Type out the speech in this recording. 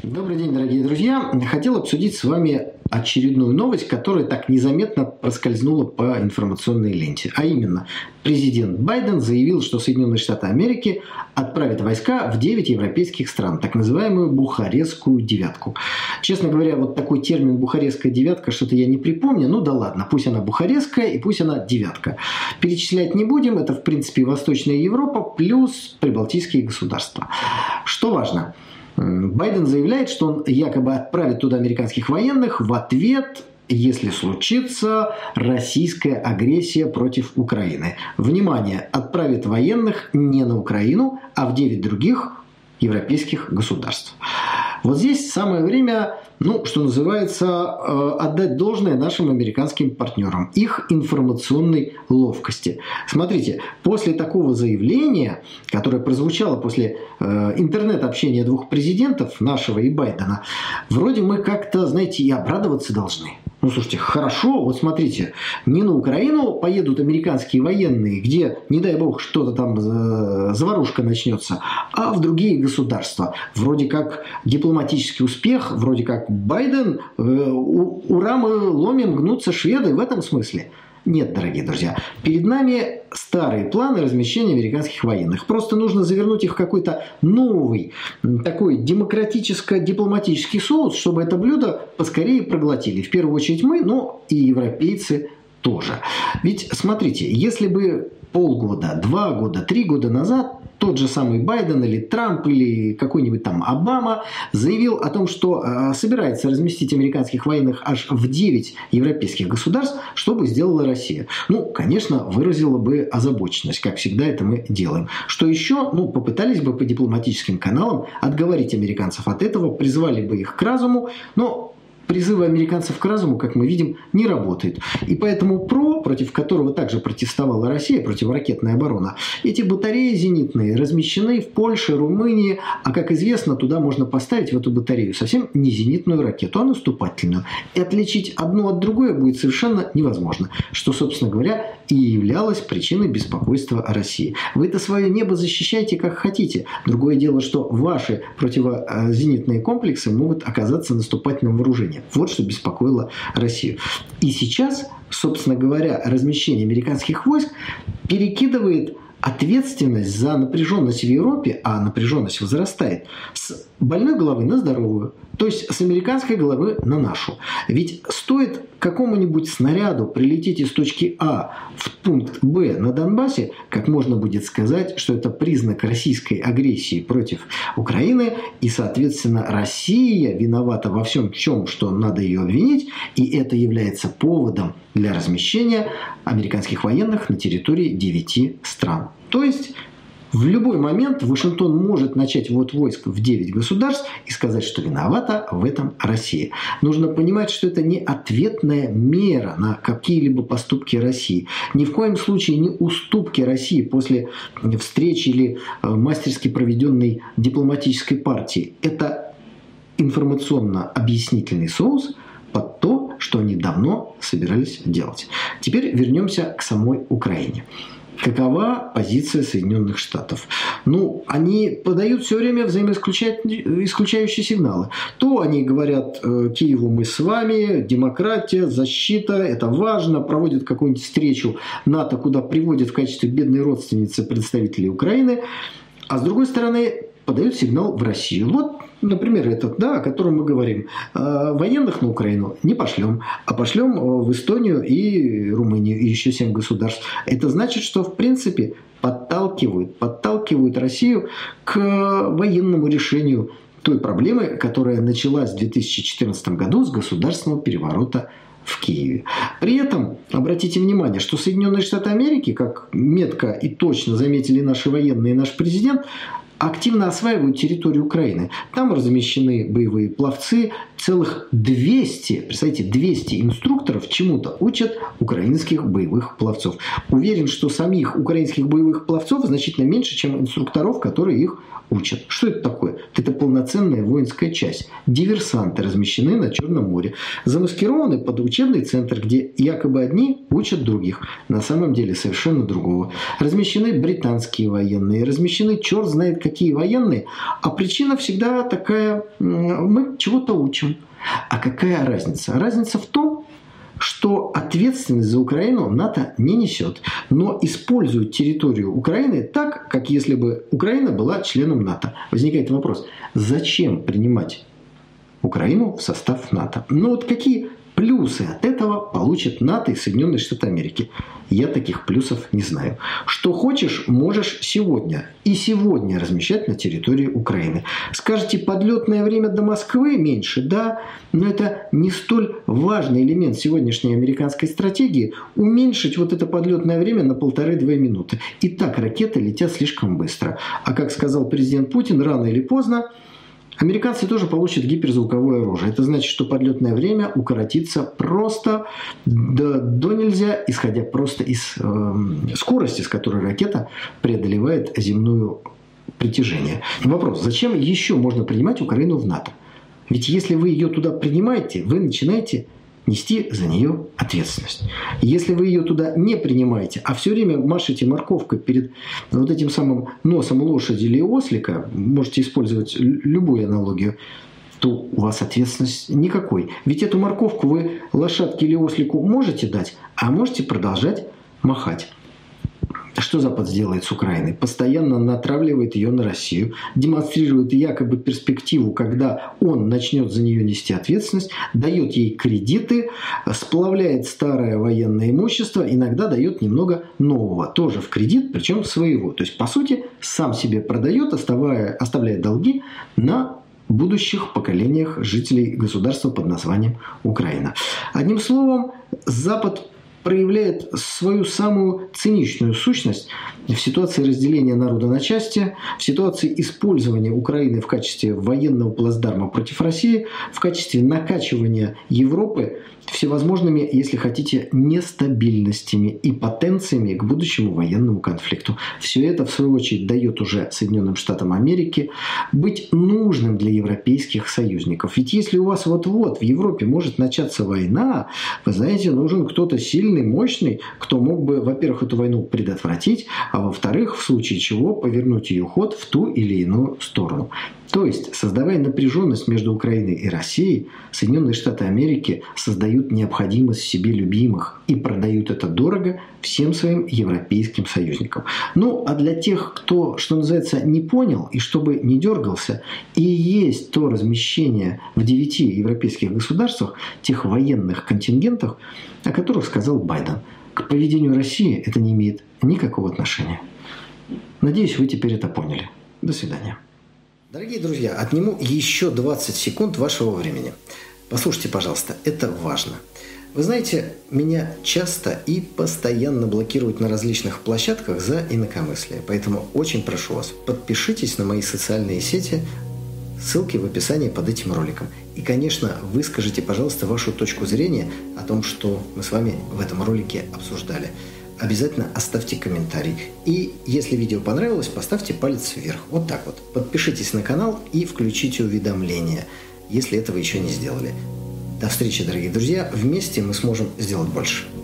Добрый день, дорогие друзья. Хотел обсудить с вами очередную новость, которая так незаметно проскользнула по информационной ленте. А именно, президент Байден заявил, что Соединенные Штаты Америки отправят войска в 9 европейских стран, так называемую Бухарестскую девятку. Честно говоря, вот такой термин «Бухарестская девятка» что-то я не припомню. Ну да ладно, пусть она Бухарестская и пусть она девятка. Перечислять не будем, это в принципе Восточная Европа плюс прибалтийские государства. Что важно? Байден заявляет, что он якобы отправит туда американских военных в ответ, если случится российская агрессия против Украины. Внимание, отправит военных не на Украину, а в 9 других европейских государств. Вот здесь самое время, что называется, отдать должное нашим американским партнерам, их информационной ловкости. Смотрите, после такого заявления, которое прозвучало после интернет-общения двух президентов, нашего и Байдена, вроде мы как-то, знаете, и обрадоваться должны. Слушайте, хорошо, вот смотрите, не на Украину поедут американские военные, где, не дай бог, что-то там заварушка начнется, а в другие государства. Вроде как дипломатический успех, вроде как Байден, ура, мы ломим, гнутся шведы в этом смысле. Нет, дорогие друзья, перед нами старые планы размещения американских военных. Просто нужно завернуть их в какой-то новый, такой демократическо-дипломатический соус, чтобы это блюдо поскорее проглотили. В первую очередь мы, но и европейцы тоже. Ведь смотрите, если бы полгода, 2 года, 3 года назад тот же самый Байден или Трамп или какой-нибудь там Обама заявил о том, что собирается разместить американских военных аж в 9 европейских государств, что бы сделала Россия? Конечно, выразила бы озабоченность, как всегда это мы делаем. Что еще? Попытались бы по дипломатическим каналам отговорить американцев от этого, призвали бы их к разуму, но призывы американцев к разуму, как мы видим, не работают. И поэтому против которого также протестовала Россия, противоракетная оборона, эти батареи зенитные размещены в Польше, Румынии, а как известно, туда можно поставить в эту батарею совсем не зенитную ракету, а наступательную. И отличить одну от другой будет совершенно невозможно, что, собственно говоря, и являлось причиной беспокойства России. Вы-то свое небо защищайте как хотите. Другое дело, что ваши противозенитные комплексы могут оказаться наступательным вооружением. Вот что беспокоило Россию. И сейчас, собственно говоря, размещение американских войск перекидывает ответственность за напряженность в Европе, а напряженность возрастает, с больной головы на здоровую, то есть с американской головы на нашу. Ведь стоит какому-нибудь снаряду прилететь из точки А в пункт Б на Донбассе, как можно будет сказать, что это признак российской агрессии против Украины, и, соответственно, Россия виновата во всем, в чем, что надо ее обвинить, и это является поводом для размещения американских военных на территории 9 стран. То есть в любой момент Вашингтон может начать ввод войск в 9 государств и сказать, что виновата в этом Россия. Нужно понимать, что это не ответная мера на какие-либо поступки России. Ни в коем случае не уступки России после встречи или мастерски проведенной дипломатической партии. Это информационно-объяснительный соус под то, что они давно собирались делать. Теперь вернемся к самой Украине. Какова позиция Соединенных Штатов? Они подают все время взаимоисключающие сигналы. То они говорят Киеву: мы с вами, демократия, защита, это важно, проводят какую-нибудь встречу НАТО, куда приводят в качестве бедной родственницы представителей Украины, а с другой стороны подают сигнал в Россию. Вот, например, этот, о котором мы говорим. Военных на Украину не пошлем, а пошлем в Эстонию и Румынию, и еще 7 государств. Это значит, что в принципе подталкивают Россию к военному решению той проблемы, которая началась в 2014 году с государственного переворота в Киеве. При этом обратите внимание, что Соединенные Штаты Америки, как метко и точно заметили наши военные и наш президент, активно осваивают территорию Украины. Там размещены боевые пловцы, целых 200, представьте, 200 инструкторов чему-то учат украинских боевых пловцов. Уверен, что самих украинских боевых пловцов значительно меньше, чем инструкторов, которые их учат. Что это такое? Это полноценная воинская часть. Диверсанты размещены на Черном море, замаскированы под учебный центр, где якобы одни учат других. На самом деле совершенно другого. Размещены британские военные, размещены черт знает какие военные, а причина всегда такая: мы чего-то учим. А какая разница? Разница в том, что ответственность за Украину НАТО не несет, но использует территорию Украины так, как если бы Украина была членом НАТО. Возникает вопрос: зачем принимать Украину в состав НАТО? Ну вот какие плюсы от этого получат НАТО и Соединенные Штаты Америки? Я таких плюсов не знаю. Что хочешь, можешь сегодня. И сегодня размещать на территории Украины. Скажете, подлетное время до Москвы меньше? Да, но это не столь важный элемент сегодняшней американской стратегии — уменьшить вот это подлетное время на 1,5-2 минуты. И так ракеты летят слишком быстро. А как сказал президент Путин, рано или поздно американцы тоже получат гиперзвуковое оружие. Это значит, что подлетное время укоротится просто до нельзя, исходя просто из скорости, с которой ракета преодолевает земное притяжение. Вопрос: зачем еще можно принимать Украину в НАТО? Ведь если вы ее туда принимаете, вы начинаете нести за нее ответственность. Если вы ее туда не принимаете, а все время машете морковкой перед вот этим самым носом лошади или ослика, можете использовать любую аналогию, то у вас ответственности никакой. Ведь эту морковку вы лошадке или ослику можете дать, а можете продолжать махать. Что Запад сделает с Украиной? Постоянно натравливает ее на Россию, демонстрирует якобы перспективу, когда он начнет за нее нести ответственность, дает ей кредиты, сплавляет старое военное имущество, иногда дает немного нового, тоже в кредит, причем своего. То есть, по сути, сам себе продает, оставляя долги на будущих поколениях жителей государства под названием Украина. Одним словом, Запад проявляет свою самую циничную сущность в ситуации разделения народа на части, в ситуации использования Украины в качестве военного плацдарма против России, в качестве накачивания Европы всевозможными, если хотите, нестабильностями и потенциями к будущему военному конфликту. Все это, в свою очередь, дает уже Соединенным Штатам Америки быть нужным для европейских союзников. Ведь если у вас вот-вот в Европе может начаться война, вы знаете, нужен кто-то сильный, мощный, кто мог бы, во-первых, эту войну предотвратить, а во-вторых, в случае чего повернуть ее ход в ту или иную сторону. То есть, создавая напряженность между Украиной и Россией, Соединенные Штаты Америки создают необходимость в себе любимых и продают это дорого всем своим европейским союзникам. Ну, а для тех, кто, что называется, не понял и чтобы не дергался, и есть то размещение в 9 европейских государствах тех военных контингентов, о которых сказал Байден. К поведению России это не имеет никакого отношения. Надеюсь, вы теперь это поняли. До свидания. Дорогие друзья, отниму еще 20 секунд вашего времени. Послушайте, пожалуйста, это важно. Вы знаете, меня часто и постоянно блокируют на различных площадках за инакомыслие. Поэтому очень прошу вас, подпишитесь на мои социальные сети, ссылки в описании под этим роликом. И, конечно, выскажите, пожалуйста, вашу точку зрения о том, что мы с вами в этом ролике обсуждали. Обязательно оставьте комментарий. И если видео понравилось, поставьте палец вверх. Вот так вот. Подпишитесь на канал и включите уведомления, если этого еще не сделали. До встречи, дорогие друзья. Вместе мы сможем сделать больше.